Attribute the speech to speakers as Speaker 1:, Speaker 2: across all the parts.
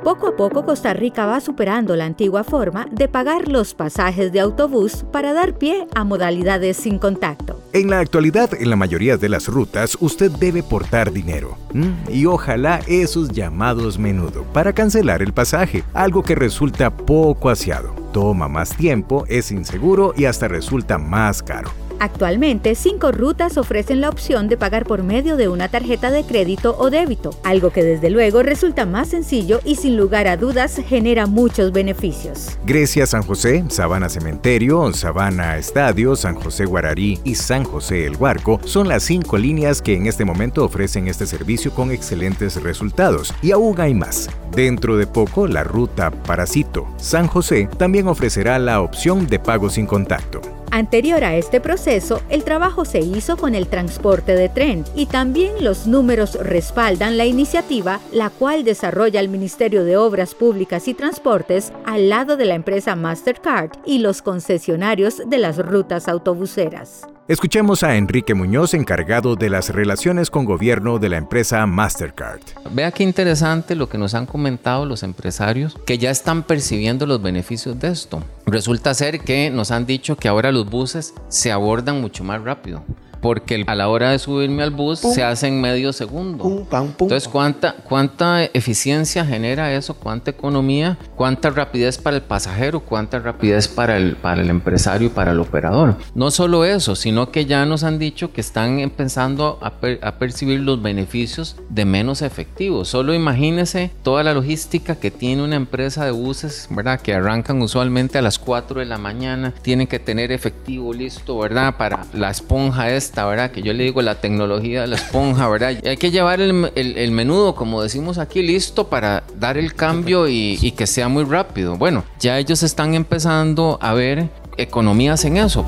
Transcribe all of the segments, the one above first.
Speaker 1: Poco a poco Costa Rica va superando la antigua forma de pagar los pasajes de autobús para dar pie a modalidades sin contacto.
Speaker 2: En la actualidad, en la mayoría de las rutas, usted debe portar dinero. Y ojalá esos llamados menudo para cancelar el pasaje, algo que resulta poco aseado. Toma más tiempo, es inseguro y hasta resulta más caro.
Speaker 1: Actualmente, 5 rutas ofrecen la opción de pagar por medio de una tarjeta de crédito o débito, algo que desde luego resulta más sencillo y sin lugar a dudas genera muchos beneficios.
Speaker 2: Grecia San José, Sabana Cementerio, Sabana Estadio, San José Guararí y San José El Guarco son las 5 líneas que en este momento ofrecen este servicio con excelentes resultados, y aún hay más. Dentro de poco, la ruta Paracito San José también ofrecerá la opción de pago sin contacto.
Speaker 1: Anterior a este proceso, el trabajo se hizo con el transporte de tren y también los números respaldan la iniciativa, la cual desarrolla el Ministerio de Obras Públicas y Transportes al lado de la empresa Mastercard y los concesionarios de las rutas autobuseras.
Speaker 2: Escuchemos a Enrique Muñoz, encargado de las relaciones con gobierno de la empresa Mastercard.
Speaker 3: Vea qué interesante lo que nos han comentado los empresarios que ya están percibiendo los beneficios de esto. Resulta ser que nos han dicho que ahora los buses se abordan mucho más rápido, porque a la hora de subirme al bus se hace en medio segundo. Entonces, ¿cuánta eficiencia genera eso? ¿Cuánta economía? ¿Cuánta rapidez para el pasajero? ¿Cuánta rapidez para el empresario y para el operador? No solo eso, sino que ya nos han dicho que están empezando a percibir los beneficios de menos efectivo. Solo imagínese toda la logística que tiene una empresa de buses, ¿verdad? Que arrancan usualmente a las 4 de la mañana, tienen que tener efectivo listo, ¿verdad? Para la esponja ¿verdad? Que yo le digo la tecnología de la esponja, ¿verdad? Y hay que llevar el menudo, como decimos aquí, listo para dar el cambio y que sea muy rápido. Bueno, ya ellos están empezando a ver economías en eso.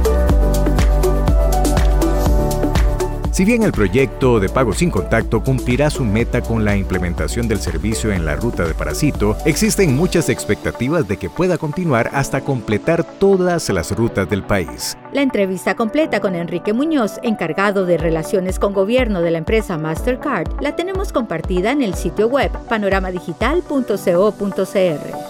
Speaker 2: Si bien el proyecto de pago sin contacto cumplirá su meta con la implementación del servicio en la ruta de Paracito, existen muchas expectativas de que pueda continuar hasta completar todas las rutas del país.
Speaker 1: La entrevista completa con Enrique Muñoz, encargado de Relaciones con Gobierno de la empresa Mastercard, la tenemos compartida en el sitio web panoramadigital.co.cr.